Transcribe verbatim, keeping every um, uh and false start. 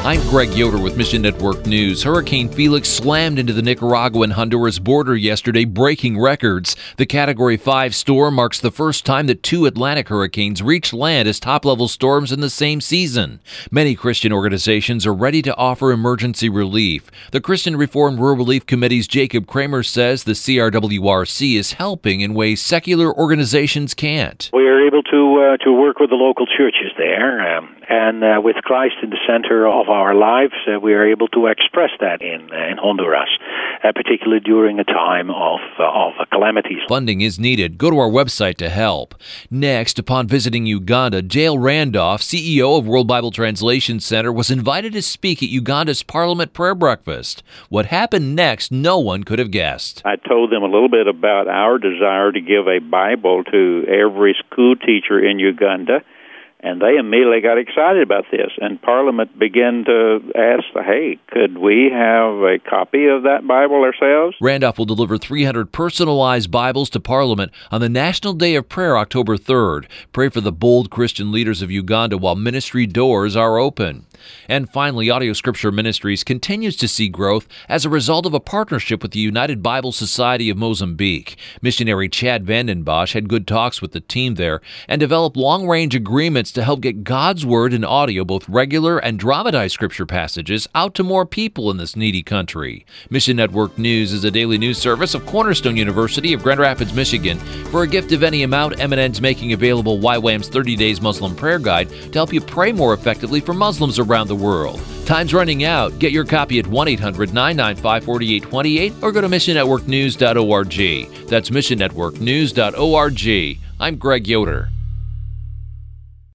I'm Greg Yoder with Mission Network News. Hurricane Felix slammed into the Nicaragua and Honduras border yesterday, breaking records. The Category five storm marks the first time that two Atlantic hurricanes reached land as top-level storms in the same season. Many Christian organizations are ready to offer emergency relief. The Christian Reformed Rural Relief Committee's Jacob Kramer says the C R W R C is helping in ways secular organizations can't. We are able to uh, to work with the local churches there, um, and uh, with Christ in the center of our lives, uh, we are able to express that in uh, in Honduras, uh, particularly during a time of uh, of calamities. Funding is needed. Go to our website to help. Next, upon visiting Uganda, Dale Randolph, C E O of World Bible Translation Center, was invited to speak at Uganda's Parliament Prayer Breakfast. What happened next, no one could have guessed. I told them a little bit about our desire to give a Bible to every school teacher in Uganda, and they immediately got excited about this. And Parliament began to ask, hey, could we have a copy of that Bible ourselves? Randolph will deliver three hundred personalized Bibles to Parliament on the National Day of Prayer, October third. Pray for the bold Christian leaders of Uganda while ministry doors are open. And finally, Audio Scripture Ministries continues to see growth as a result of a partnership with the United Bible Society of Mozambique. Missionary Chad Vanden Bosch had good talks with the team there and developed long-range agreements to help get God's Word in audio, both regular and dramatized Scripture passages, out to more people in this needy country. Mission Network News is a daily news service of Cornerstone University of Grand Rapids, Michigan. For a gift of any amount, M and N's making available Y WAM's thirty days Muslim Prayer Guide to help you pray more effectively for Muslims around the world. Time's running out. Get your copy at one eight hundred nine nine five four eight two eight or go to mission network news dot org. That's mission network news dot org. I'm Greg Yoder.